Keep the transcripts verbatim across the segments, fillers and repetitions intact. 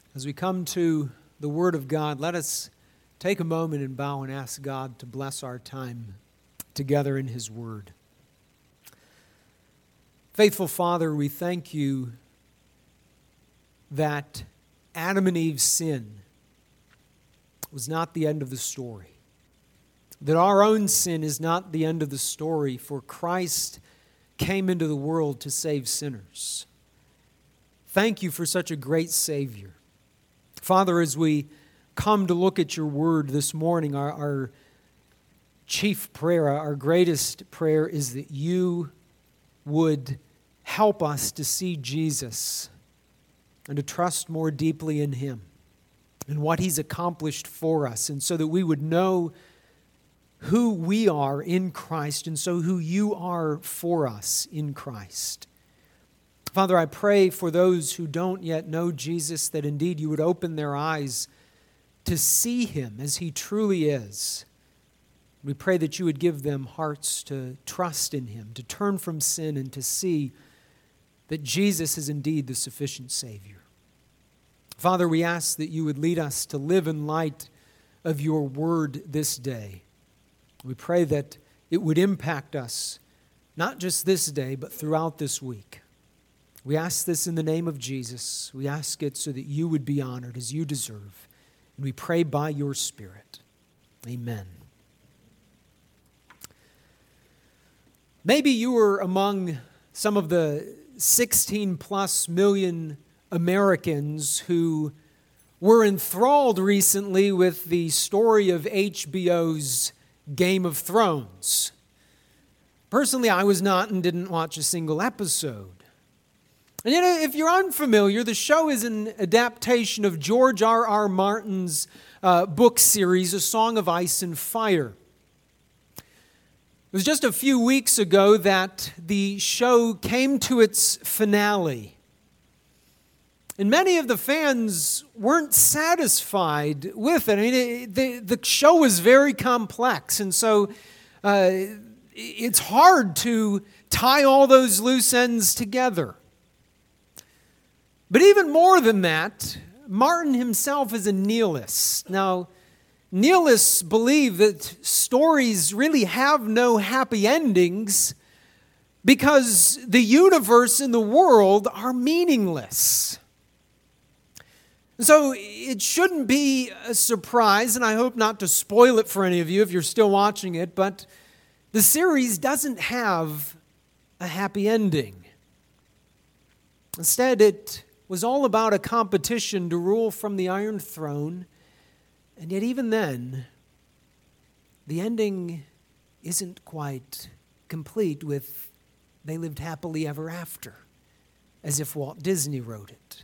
As we come to the Word of God, let us take a moment and bow and ask God to bless our time together in His Word. Faithful Father, we thank You that Adam and Eve's sin was not the end of the story. That our own sin is not the end of the story, for Christ came into the world to save sinners. Thank You for such a great Savior. Father, as we come to look at Your Word this morning, our, our chief prayer, our greatest prayer is that You would help us to see Jesus and to trust more deeply in Him and what He's accomplished for us, and so that we would know who we are in Christ and so who You are for us in Christ. Father, I pray for those who don't yet know Jesus, that indeed You would open their eyes to see Him as He truly is. We pray that You would give them hearts to trust in Him, to turn from sin, and to see that Jesus is indeed the sufficient Savior. Father, we ask that You would lead us to live in light of Your Word this day. We pray that it would impact us, not just this day, but throughout this week. We ask this in the name of Jesus. We ask it so that You would be honored as You deserve. And we pray by Your Spirit. Amen. Maybe you were among some of the sixteen plus million Americans who were enthralled recently with the story of H B O's Game of Thrones. Personally, I was not and didn't watch a single episode. And yet, if you're unfamiliar, the show is an adaptation of George R R. Martin's uh, book series, A Song of Ice and Fire. It was just a few weeks ago that the show came to its finale. And many of the fans weren't satisfied with it. I mean, it, the, the show was very complex, and so uh, it's hard to tie all those loose ends together. But even more than that, Martin himself is a nihilist. Now, nihilists believe that stories really have no happy endings because the universe and the world are meaningless. So it shouldn't be a surprise, and I hope not to spoil it for any of you if you're still watching it, but the series doesn't have a happy ending. Instead, it was all about a competition to rule from the Iron Throne, and yet even then, the ending isn't quite complete with "they lived happily ever after," as if Walt Disney wrote it.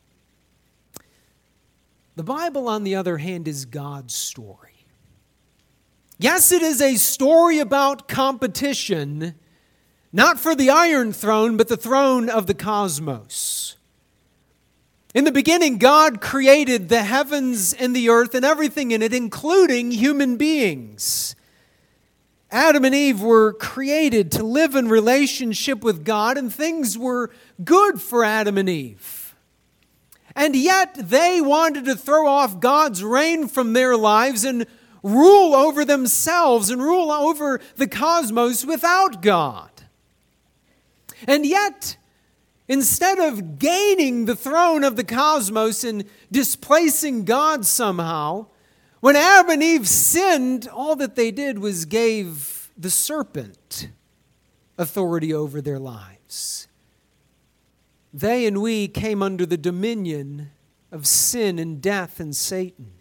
The Bible, on the other hand, is God's story. Yes, it is a story about competition, not for the Iron Throne, but the throne of the cosmos. In the beginning, God created the heavens and the earth and everything in it, including human beings. Adam and Eve were created to live in relationship with God, and things were good for Adam and Eve. And yet they wanted to throw off God's reign from their lives and rule over themselves and rule over the cosmos without God. And yet, instead of gaining the throne of the cosmos and displacing God somehow, when Adam and Eve sinned, all that they did was gave the serpent authority over their lives. They and we came under the dominion of sin and death and Satan.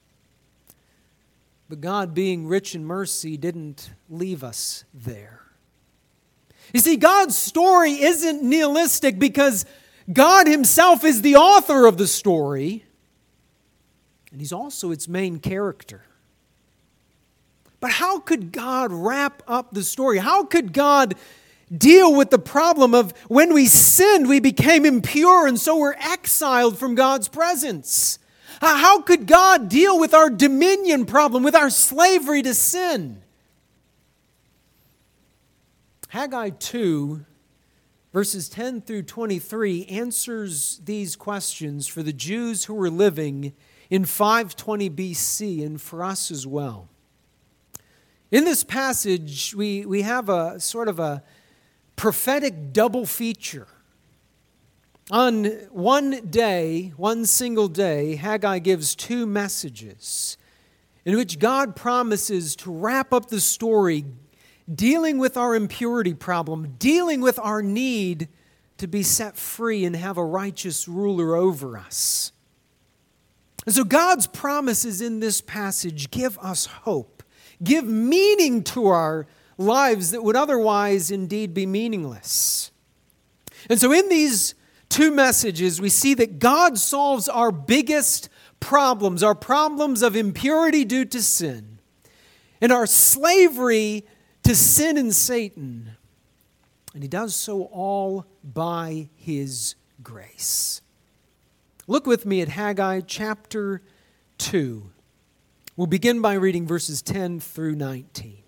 But God, being rich in mercy, didn't leave us there. You see, God's story isn't nihilistic because God Himself is the author of the story, and He's also its main character. But how could God wrap up the story? How could God deal with the problem of when we sinned, we became impure, and so we're exiled from God's presence? How could God deal with our dominion problem, with our slavery to sin? Haggai two, verses ten through twenty-three, answers these questions for the Jews who were living in five twenty B C and for us as well. In this passage, we, we have a sort of a prophetic double feature. On one day, one single day, Haggai gives two messages in which God promises to wrap up the story dealing with our impurity problem, dealing with our need to be set free and have a righteous ruler over us. And so God's promises in this passage give us hope, give meaning to our lives that would otherwise indeed be meaningless. And so in these two messages, we see that God solves our biggest problems, our problems of impurity due to sin, and our slavery to sin and Satan. And He does so all by His grace. Look with me at Haggai chapter two. We'll begin by reading verses ten through nineteen.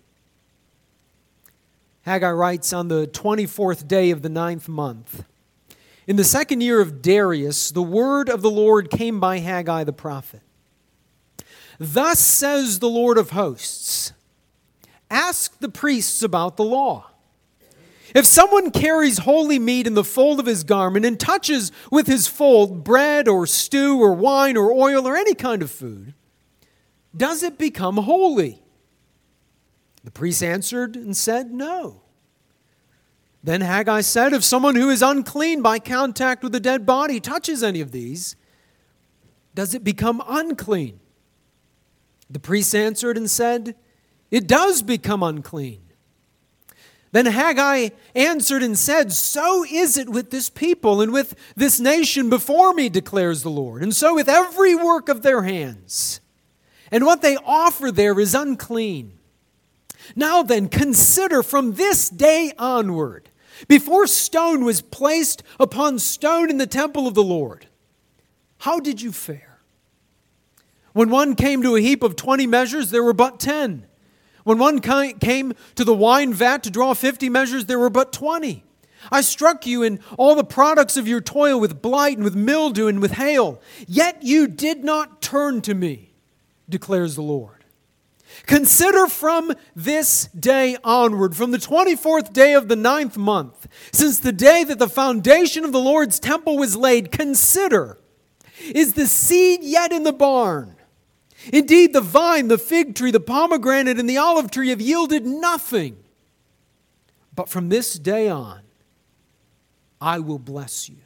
Haggai writes, "On the twenty-fourth day of the ninth month, in the second year of Darius, the word of the Lord came by Haggai the prophet. Thus says the Lord of hosts, ask the priests about the law. If someone carries holy meat in the fold of his garment and touches with his fold bread or stew or wine or oil or any kind of food, does it become holy?" The priest answered and said, "No." Then Haggai said, "If someone who is unclean by contact with a dead body touches any of these, does it become unclean?" The priest answered and said, "It does become unclean." Then Haggai answered and said, "So is it with this people and with this nation before me, declares the Lord, and so with every work of their hands. And what they offer there is unclean. Now then, consider from this day onward, before stone was placed upon stone in the temple of the Lord, how did you fare? When one came to a heap of twenty measures, there were but ten. When one came to the wine vat to draw fifty measures, there were but twenty. I struck you in all the products of your toil with blight and with mildew and with hail. Yet you did not turn to me, declares the Lord. Consider from this day onward, from the twenty-fourth day of the ninth month, since the day that the foundation of the Lord's temple was laid, consider, is the seed yet in the barn? Indeed, the vine, the fig tree, the pomegranate, and the olive tree have yielded nothing. But from this day on, I will bless you."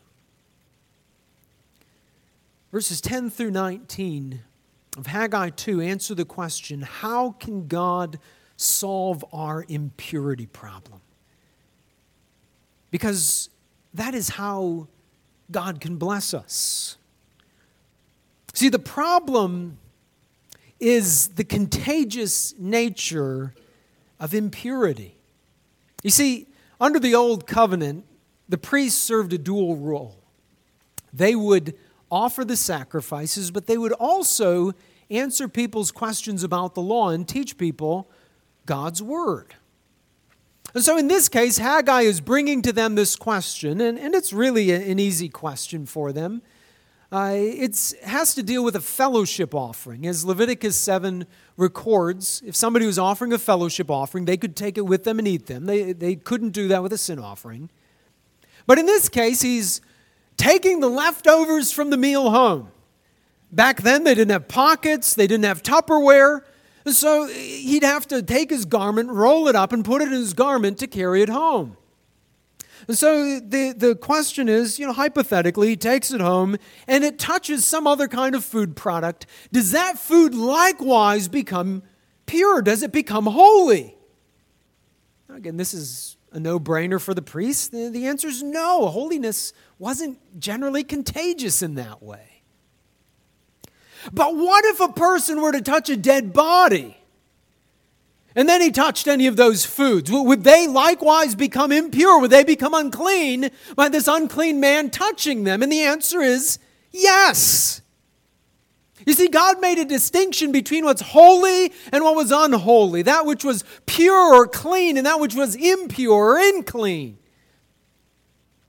Verses ten through nineteen of Haggai two answer the question, how can God solve our impurity problem? Because that is how God can bless us. See, the problem is the contagious nature of impurity. You see, under the Old Covenant, the priests served a dual role. They would offer the sacrifices, but they would also answer people's questions about the law and teach people God's word. And so in this case, Haggai is bringing to them this question, and, and it's really a, an easy question for them. Uh, it has to deal with a fellowship offering. As Leviticus seven records, if somebody was offering a fellowship offering, they could take it with them and eat them. They, they couldn't do that with a sin offering. But in this case, he's taking the leftovers from the meal home. Back then, they didn't have pockets, they didn't have Tupperware, so he'd have to take his garment, roll it up, and put it in his garment to carry it home. And so the, the question is, you know, hypothetically, he takes it home, and it touches some other kind of food product. Does that food likewise become pure? Does it become holy? Again, this is a no-brainer for the priest. The, the answer is no. Holiness wasn't generally contagious in that way. But what if a person were to touch a dead body, and then he touched any of those foods? Would they likewise become impure? Would they become unclean by this unclean man touching them? And the answer is yes. You see, God made a distinction between what's holy and what was unholy, that which was pure or clean and that which was impure or unclean.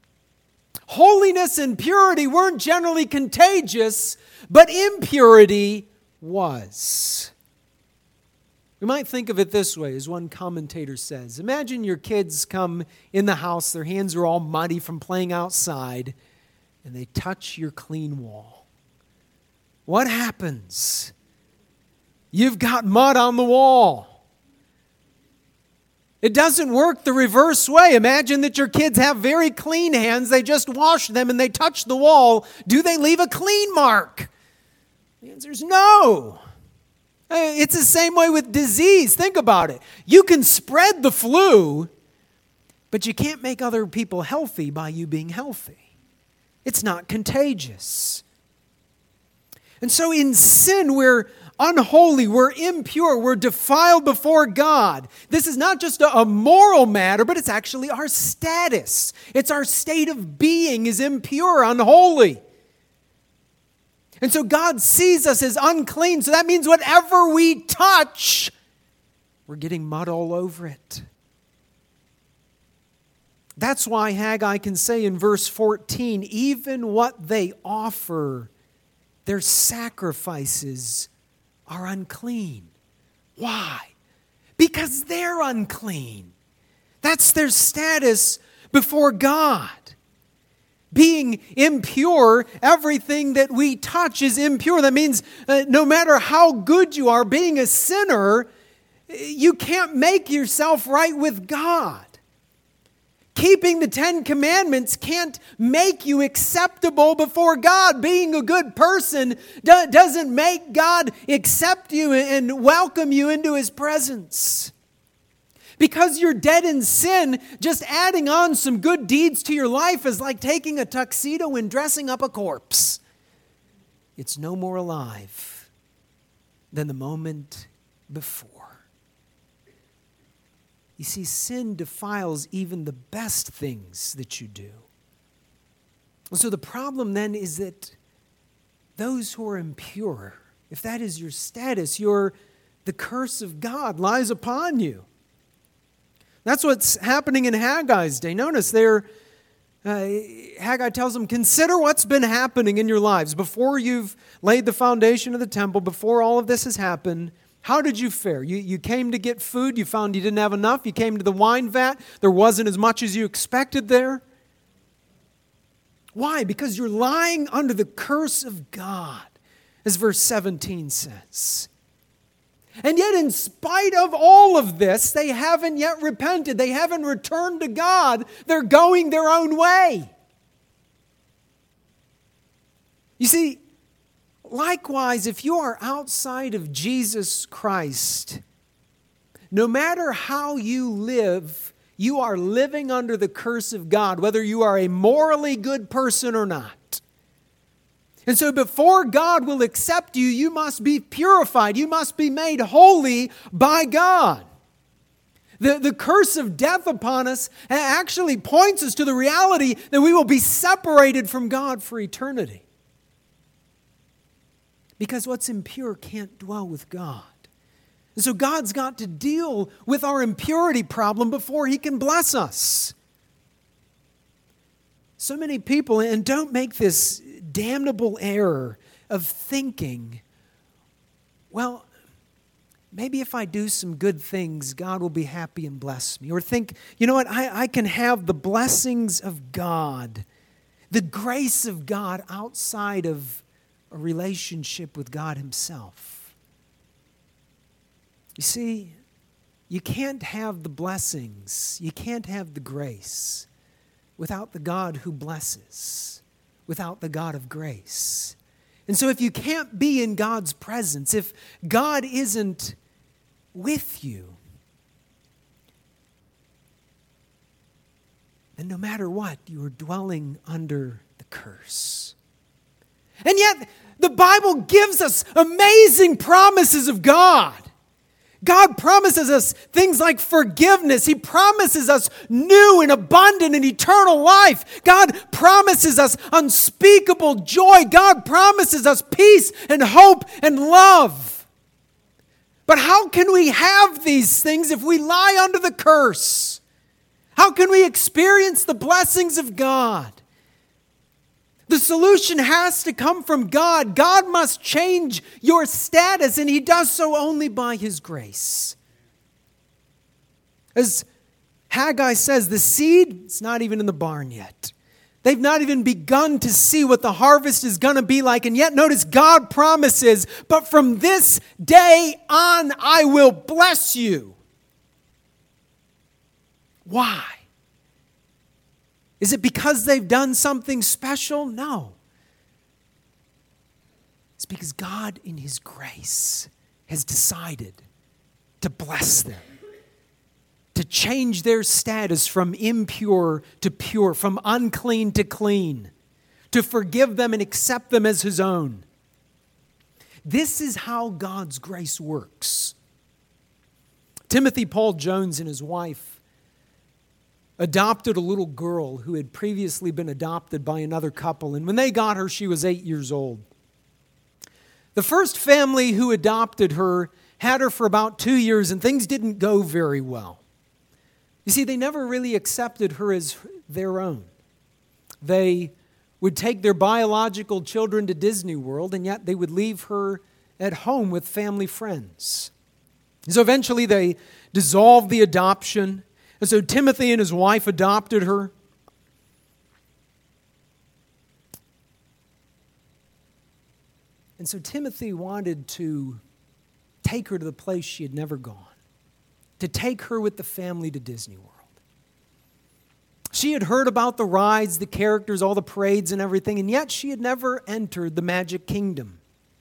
Holiness and purity weren't generally contagious, but impurity was. We might think of it this way, as one commentator says. Imagine your kids come in the house, their hands are all muddy from playing outside, and they touch your clean wall. What happens? You've got mud on the wall. It doesn't work the reverse way. Imagine that your kids have very clean hands. They just wash them and they touch the wall. Do they leave a clean mark? The answer is no. It's the same way with disease. Think about it. You can spread the flu, but you can't make other people healthy by you being healthy. It's not contagious. And so in sin, we're unholy, we're impure, we're defiled before God. This is not just a, a moral matter, but it's actually our status. It's our state of being is impure, unholy. And so God sees us as unclean, so that means whatever we touch, we're getting mud all over it. That's why Haggai can say in verse fourteen, even what they offer, their sacrifices are unclean. Why? Because they're unclean. That's their status before God. Being impure, everything that we touch is impure. That means uh, no matter how good you are, being a sinner, you can't make yourself right with God. Keeping the Ten Commandments can't make you acceptable before God. Being a good person do- doesn't make God accept you and welcome you into His presence. Because you're dead in sin, just adding on some good deeds to your life is like taking a tuxedo and dressing up a corpse. It's no more alive than the moment before. You see, sin defiles even the best things that you do. So the problem then is that those who are impure, if that is your status, your, the curse of God lies upon you. That's what's happening in Haggai's day. Notice there, uh, Haggai tells them, consider what's been happening in your lives. Before you've laid the foundation of the temple, before all of this has happened, how did you fare? You, you came to get food, you found you didn't have enough. You came to the wine vat, there wasn't as much as you expected there. Why? Because you're lying under the curse of God, as verse seventeen says. And yet, in spite of all of this, they haven't yet repented. They haven't returned to God. They're going their own way. You see, likewise, if you are outside of Jesus Christ, no matter how you live, you are living under the curse of God, whether you are a morally good person or not. And so before God will accept you, you must be purified. You must be made holy by God. The, the curse of death upon us actually points us to the reality that we will be separated from God for eternity. Because what's impure can't dwell with God. And so God's got to deal with our impurity problem before He can bless us. So many people, and don't make this damnable error of thinking, well, maybe if I do some good things, God will be happy and bless me. Or think, you know what, I, I can have the blessings of God, the grace of God outside of a relationship with God Himself. You see, you can't have the blessings, you can't have the grace without the God who blesses, without the God of grace. And so if you can't be in God's presence, if God isn't with you, then no matter what, you are dwelling under the curse. And yet, the Bible gives us amazing promises of God. God promises us things like forgiveness. He promises us new and abundant and eternal life. God promises us unspeakable joy. God promises us peace and hope and love. But how can we have these things if we lie under the curse? How can we experience the blessings of God The solution has to come from God. God must change your status, and He does so only by His grace. As Haggai says, the seed is not even in the barn yet. They've not even begun to see what the harvest is going to be like. And yet, notice God promises, but from this day on, I will bless you. Why? Is it because they've done something special? No. It's because God, in His grace, has decided to bless them, to change their status from impure to pure, from unclean to clean, to forgive them and accept them as His own. This is how God's grace works. Timothy Paul Jones and his wife adopted a little girl who had previously been adopted by another couple, and when they got her, she was eight years old. The first family who adopted her had her for about two years, and things didn't go very well. You see, they never really accepted her as their own. They would take their biological children to Disney World, and yet they would leave her at home with family friends. So eventually they dissolved the adoption, and so Timothy and his wife adopted her. And so Timothy wanted to take her to the place she had never gone, to take her with the family to Disney World. She had heard about the rides, the characters, all the parades and everything, and yet she had never entered the Magic Kingdom.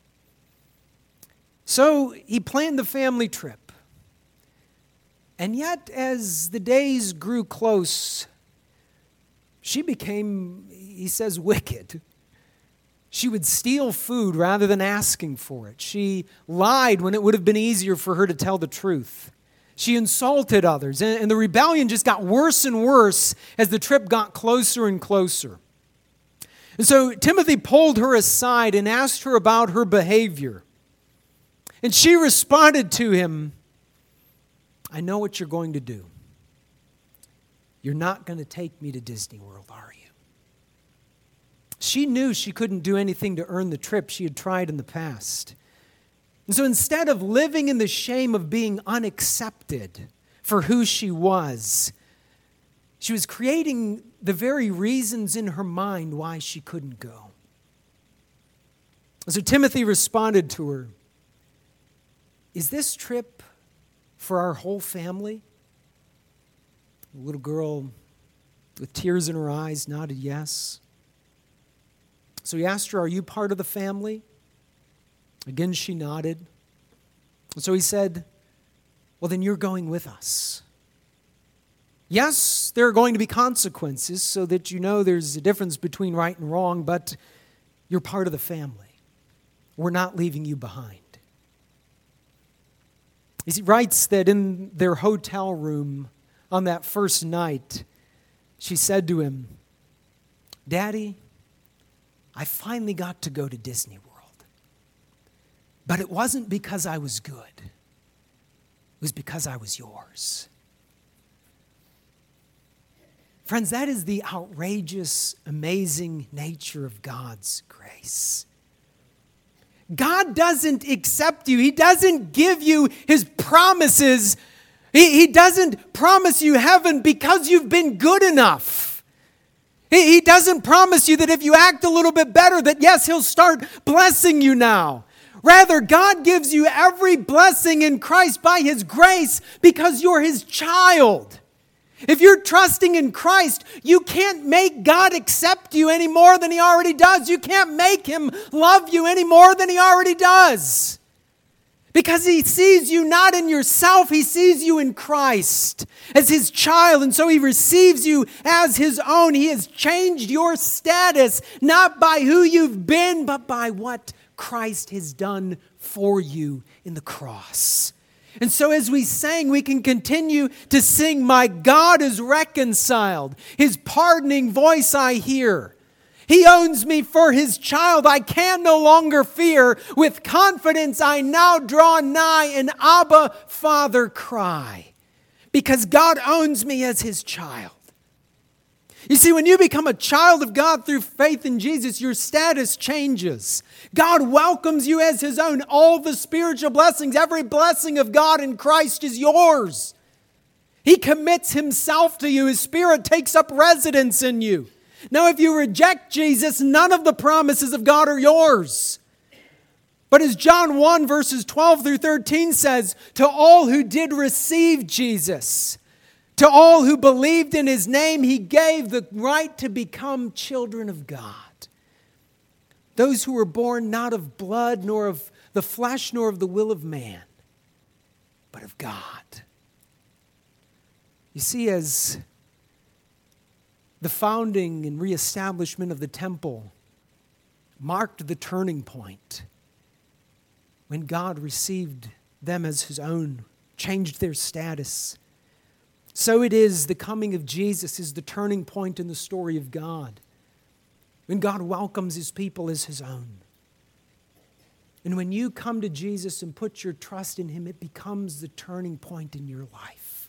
So he planned the family trip. And yet, as the days grew close, she became, he says, wicked. She would steal food rather than asking for it. She lied when it would have been easier for her to tell the truth. She insulted others, and the rebellion just got worse and worse as the trip got closer and closer. And so Timothy pulled her aside and asked her about her behavior. And she responded to him, I know what you're going to do. You're not going to take me to Disney World, are you? She knew she couldn't do anything to earn the trip. She had tried in the past. And so instead of living in the shame of being unaccepted for who she was, she was creating the very reasons in her mind why she couldn't go. So Timothy responded to her, is this trip for our whole family? The little girl with tears in her eyes nodded yes. So he asked her, are you part of the family? Again, she nodded. So he said, well, then you're going with us. Yes, there are going to be consequences so that you know there's a difference between right and wrong, but you're part of the family. We're not leaving you behind. He writes that in their hotel room on that first night, she said to him, Daddy, I finally got to go to Disney World. But it wasn't because I was good. It was because I was yours. Friends, that is the outrageous, amazing nature of God's grace. God doesn't accept you. He doesn't give you His promises. He, he doesn't promise you heaven because you've been good enough. He, he doesn't promise you that if you act a little bit better, that yes, He'll start blessing you now. Rather, God gives you every blessing in Christ by His grace because you're His child. If you're trusting in Christ, you can't make God accept you any more than He already does. You can't make Him love you any more than He already does. Because He sees you not in yourself, He sees you in Christ as His child. And so He receives you as His own. He has changed your status, not by who you've been, but by what Christ has done for you in the cross. And so as we sang, we can continue to sing, my God is reconciled. His pardoning voice I hear. He owns me for His child. I can no longer fear. With confidence I now draw nigh and Abba, Father, cry. Because God owns me as His child. You see, when you become a child of God through faith in Jesus, your status changes. God welcomes you as His own. All the spiritual blessings, every blessing of God in Christ is yours. He commits Himself to you. His Spirit takes up residence in you. Now, if you reject Jesus, none of the promises of God are yours. But as John one verses twelve through thirteen says, to all who did receive Jesus, to all who believed in His name, He gave the right to become children of God. Those who were born not of blood, nor of the flesh, nor of the will of man, but of God. You see, as the founding and reestablishment of the temple marked the turning point when God received them as His own, changed their status. So it is the coming of Jesus is the turning point in the story of God, when God welcomes His people as His own. And when you come to Jesus and put your trust in Him, it becomes the turning point in your life.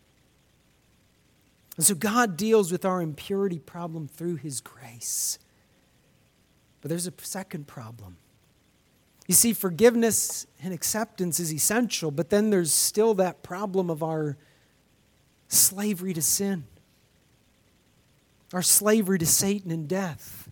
And so God deals with our impurity problem through His grace. But there's a second problem. You see, forgiveness and acceptance is essential, but then there's still that problem of our slavery to sin, our slavery to Satan and death.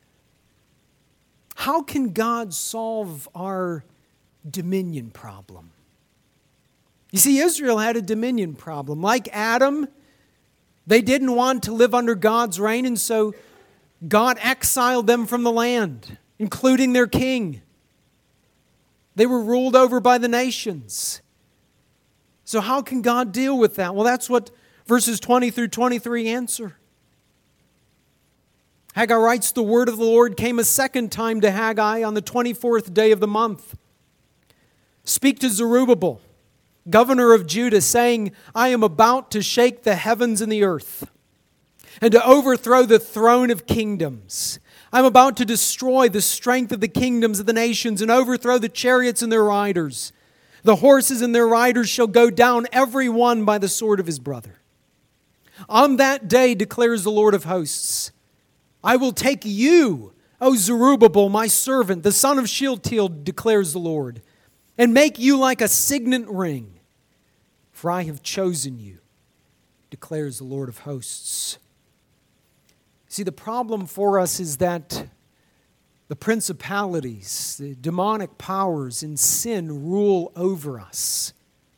How can God solve our dominion problem? You see, Israel had a dominion problem. Like Adam, they didn't want to live under God's reign, and so God exiled them from the land, including their king. They were ruled over by the nations. So how can God deal with that? Well, that's what verses twenty through twenty-three answer. Haggai writes, the word of the Lord came a second time to Haggai on the twenty-fourth day of the month. Speak to Zerubbabel, governor of Judah, saying, I am about to shake the heavens and the earth, and to overthrow the throne of kingdoms. I'm about to destroy the strength of the kingdoms of the nations and overthrow the chariots and their riders. The horses and their riders shall go down, every one by the sword of his brother. On that day, declares the Lord of hosts, I will take you, O Zerubbabel, my servant, the son of Shealtiel, declares the Lord, and make you like a signet ring, for I have chosen you, declares the Lord of hosts. See, the problem for us is that the principalities, the demonic powers in sin rule over us.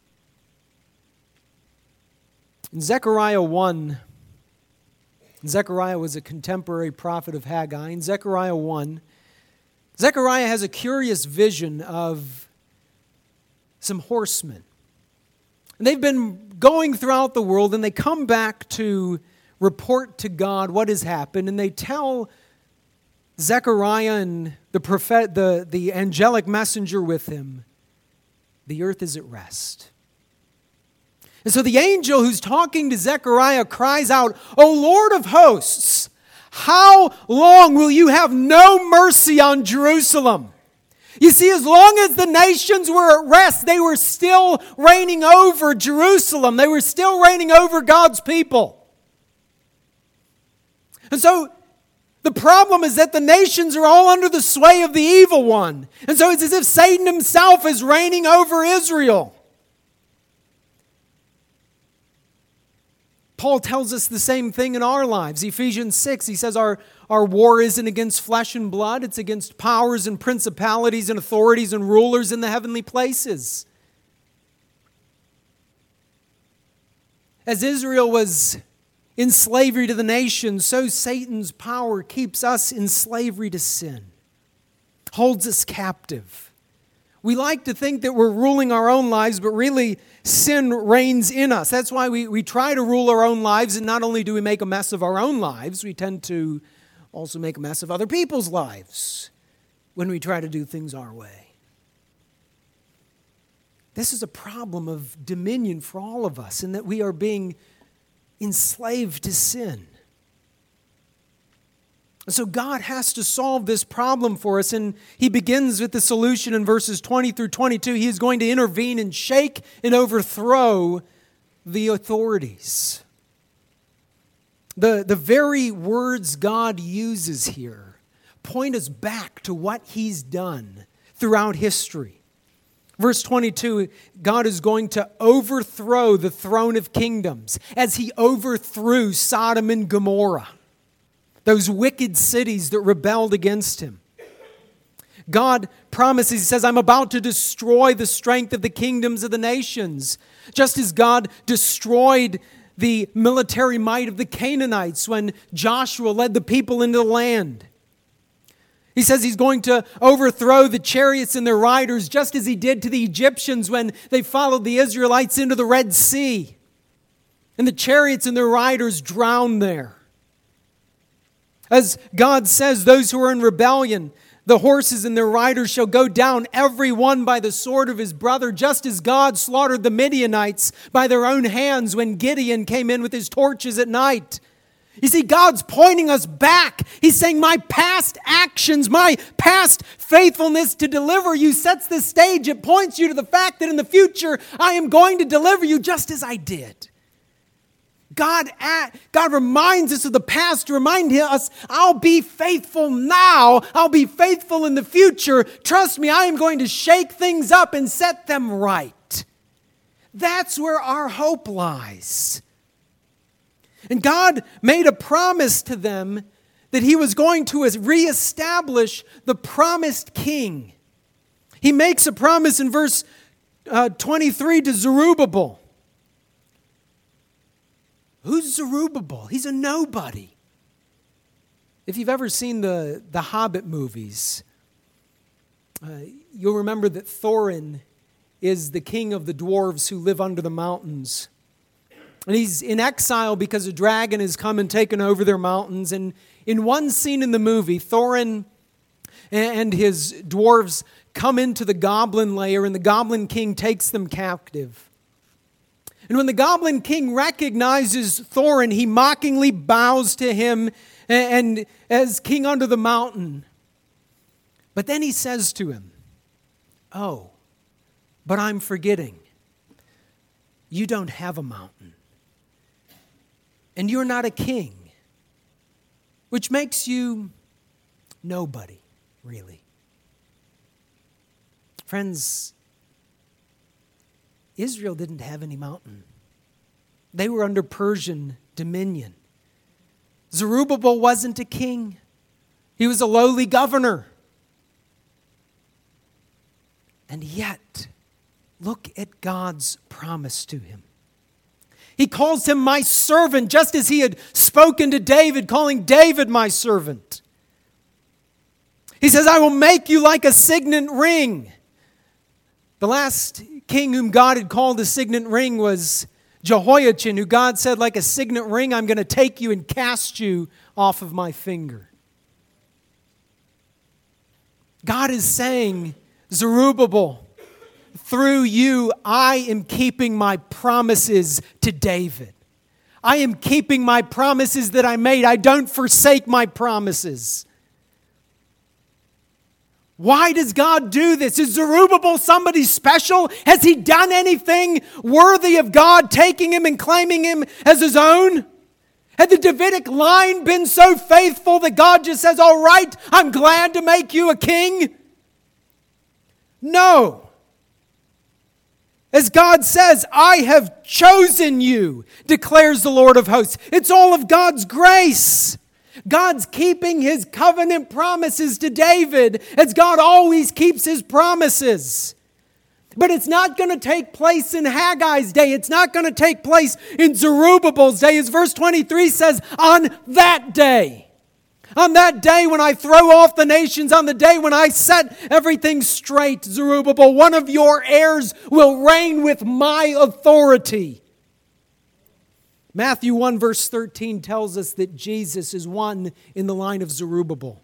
In Zechariah one, Zechariah was a contemporary prophet of Haggai. In Zechariah one, Zechariah has a curious vision of some horsemen. And they've been going throughout the world, and they come back to report to God what has happened, and they tell Zechariah and the prophet, the, the angelic messenger with him, the earth is at rest. And so the angel who's talking to Zechariah cries out, O Lord of hosts, how long will you have no mercy on Jerusalem? You see, as long as the nations were at rest, they were still reigning over Jerusalem. They were still reigning over God's people. And so the problem is that the nations are all under the sway of the evil one. And so it's as if Satan himself is reigning over Israel. Paul tells us the same thing in our lives. Ephesians six, he says our, our war isn't against flesh and blood. It's against powers and principalities and authorities and rulers in the heavenly places. As Israel was in slavery to the nations, so Satan's power keeps us in slavery to sin, holds us captive. We like to think that we're ruling our own lives, but really sin reigns in us. That's why we, we try to rule our own lives, and not only do we make a mess of our own lives, we tend to also make a mess of other people's lives when we try to do things our way. This is a problem of dominion for all of us, in that we are being enslaved to sin. So God has to solve this problem for us, and He begins with the solution in verses twenty through twenty-two. He is going to intervene and shake and overthrow the authorities. The, the very words God uses here point us back to what He's done throughout history. Verse twenty-two, God is going to overthrow the throne of kingdoms as He overthrew Sodom and Gomorrah, those wicked cities that rebelled against Him. God promises, He says, I'm about to destroy the strength of the kingdoms of the nations. Just as God destroyed the military might of the Canaanites when Joshua led the people into the land. He says He's going to overthrow the chariots and their riders just as He did to the Egyptians when they followed the Israelites into the Red Sea. And the chariots and their riders drowned there. As God says, those who are in rebellion, the horses and their riders shall go down, every one by the sword of his brother, just as God slaughtered the Midianites by their own hands when Gideon came in with his torches at night. You see, God's pointing us back. He's saying, my past actions, my past faithfulness to deliver you sets the stage. It points you to the fact that in the future, I am going to deliver you just as I did. God, God reminds us of the past to remind us, I'll be faithful now. I'll be faithful in the future. Trust me, I am going to shake things up and set them right. That's where our hope lies. And God made a promise to them that He was going to reestablish the promised king. He makes a promise in verse uh, twenty-three to Zerubbabel. Who's Zerubbabel? He's a nobody. If you've ever seen the, the Hobbit movies, uh, you'll remember that Thorin is the king of the dwarves who live under the mountains. And he's in exile because a dragon has come and taken over their mountains. And in one scene in the movie, Thorin and his dwarves come into the goblin lair, and the goblin king takes them captive. And when the Goblin King recognizes Thorin, he mockingly bows to him and, and as king under the mountain. But then he says to him, oh, but I'm forgetting. You don't have a mountain. And you're not a king. Which makes you nobody, really. Friends, Israel didn't have any mountain. They were under Persian dominion. Zerubbabel wasn't a king. He was a lowly governor. And yet, look at God's promise to him. He calls him my servant, just as He had spoken to David, calling David my servant. He says, I will make you like a signet ring. The last king whom God had called a signet ring was Jehoiachin, who God said, like a signet ring, I'm going to take you and cast you off of my finger. God is saying, Zerubbabel, through you, I am keeping my promises to David. I am keeping my promises that I made. I don't forsake my promises. Why does God do this? Is Zerubbabel somebody special? Has he done anything worthy of God taking him and claiming him as his own? Had the Davidic line been so faithful that God just says, all right, I'm glad to make you a king? No. As God says, I have chosen you, declares the Lord of hosts. It's all of God's grace. God's keeping His covenant promises to David, as God always keeps His promises. But it's not going to take place in Haggai's day. It's not going to take place in Zerubbabel's day. As verse twenty-three says, on that day. On that day when I throw off the nations, on the day when I set everything straight, Zerubbabel, one of your heirs will reign with my authority. Matthew one verse thirteen tells us that Jesus is one in the line of Zerubbabel.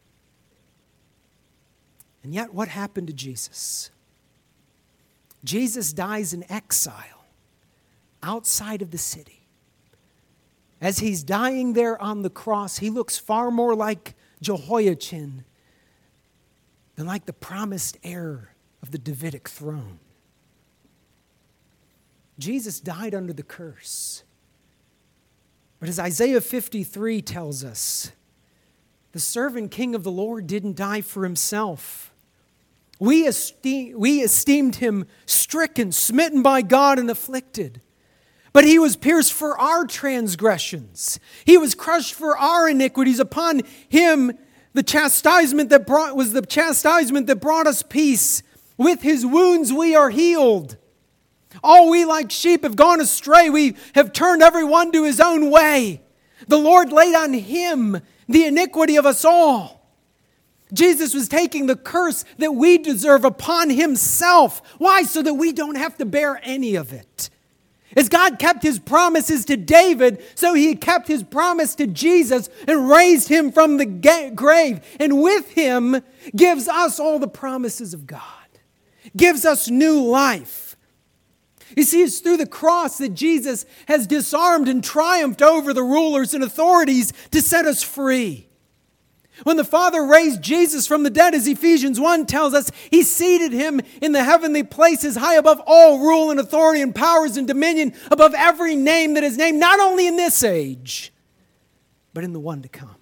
And yet, what happened to Jesus? Jesus dies in exile outside of the city. As He's dying there on the cross, He looks far more like Jehoiachin than like the promised heir of the Davidic throne. Jesus died under the curse. But as Isaiah fifty-three tells us, the servant king of the Lord didn't die for himself. We, esteem, we esteemed him stricken, smitten by God, and afflicted. But he was pierced for our transgressions. He was crushed for our iniquities. Upon him the chastisement that brought was the chastisement that brought us peace. With his wounds we are healed. All we like sheep have gone astray. We have turned everyone to his own way. The Lord laid on him the iniquity of us all. Jesus was taking the curse that we deserve upon himself. Why? So that we don't have to bear any of it. As God kept his promises to David, so he kept his promise to Jesus and raised him from the ga- grave. And with him gives us all the promises of God. Gives us new life. You see, it's through the cross that Jesus has disarmed and triumphed over the rulers and authorities to set us free. When the Father raised Jesus from the dead, as Ephesians one tells us, he seated him in the heavenly places, high above all rule and authority and powers and dominion, above every name that is named, not only in this age, but in the one to come.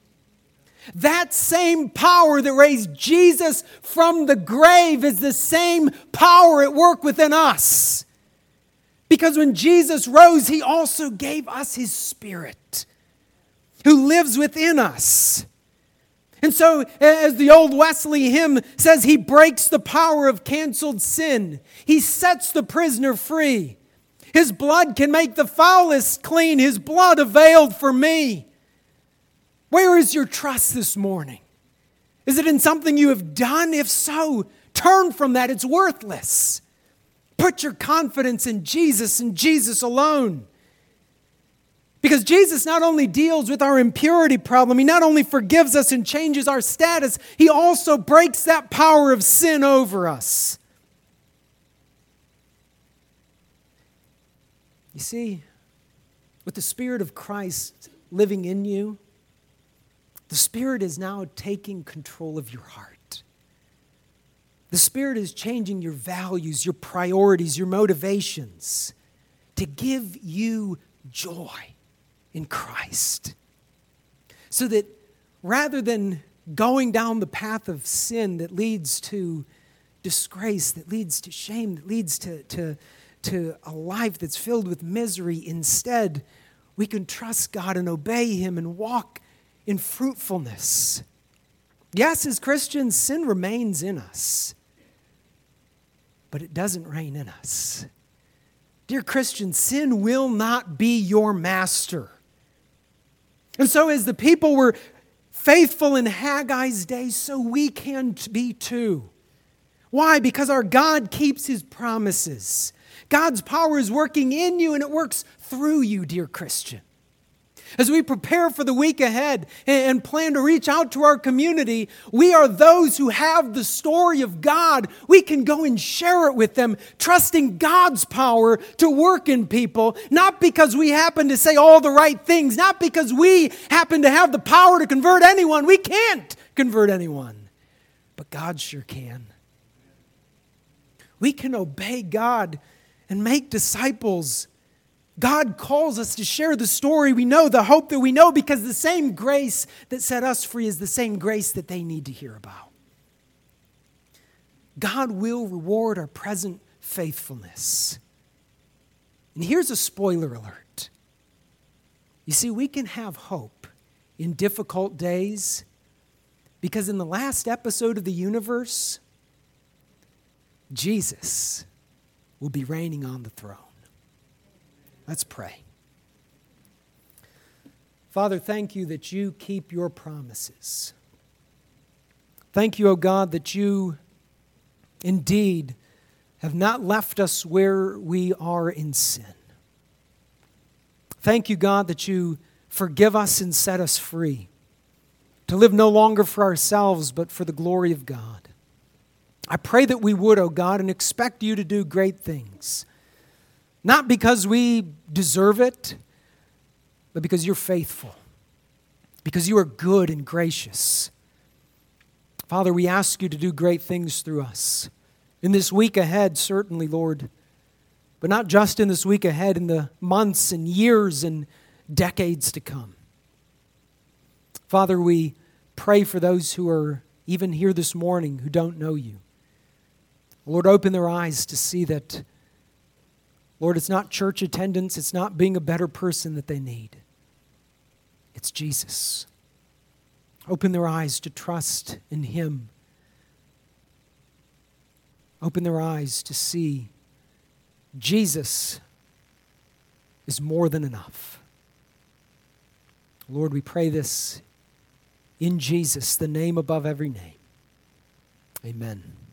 That same power that raised Jesus from the grave is the same power at work within us. Because when Jesus rose, he also gave us his Spirit, who lives within us. And so, as the old Wesley hymn says, he breaks the power of canceled sin. He sets the prisoner free. His blood can make the foulest clean. His blood availed for me. Where is your trust this morning? Is it in something you have done? If so, turn from that. It's worthless. Put your confidence in Jesus and Jesus alone. Because Jesus not only deals with our impurity problem, he not only forgives us and changes our status, he also breaks that power of sin over us. You see, with the Spirit of Christ living in you, the Spirit is now taking control of your heart. The Spirit is changing your values, your priorities, your motivations to give you joy in Christ. So that rather than going down the path of sin that leads to disgrace, that leads to shame, that leads to, to, to a life that's filled with misery, instead, we can trust God and obey him and walk in fruitfulness. Yes, as Christians, sin remains in us, but it doesn't reign in us. Dear Christians, sin will not be your master. And so as the people were faithful in Haggai's day, so we can be too. Why? Because our God keeps his promises. God's power is working in you and it works through you, dear Christian. As we prepare for the week ahead and plan to reach out to our community, we are those who have the story of God. We can go and share it with them, trusting God's power to work in people, not because we happen to say all the right things, not because we happen to have the power to convert anyone. We can't convert anyone, but God sure can. We can obey God and make disciples. God calls us to share the story we know, the hope that we know, because the same grace that set us free is the same grace that they need to hear about. God will reward our present faithfulness. And here's a spoiler alert. You see, we can have hope in difficult days because in the last episode of the universe, Jesus will be reigning on the throne. Let's pray. Father, thank you that you keep your promises. Thank you, O God, that you indeed have not left us where we are in sin. Thank you, God, that you forgive us and set us free to live no longer for ourselves, but for the glory of God. I pray that we would, O God, and expect you to do great things. Not because we deserve it, but because you're faithful. Because you are good and gracious. Father, we ask you to do great things through us. In this week ahead, certainly, Lord. But not just in this week ahead, in the months and years and, decades to come. Father, we pray for those who are even here this morning who don't know you. Lord, open their eyes to see that, Lord, it's not church attendance, it's not being a better person that they need. It's Jesus. Open their eyes to trust in Him. Open their eyes to see Jesus is more than enough. Lord, we pray this in Jesus, the name above every name. Amen.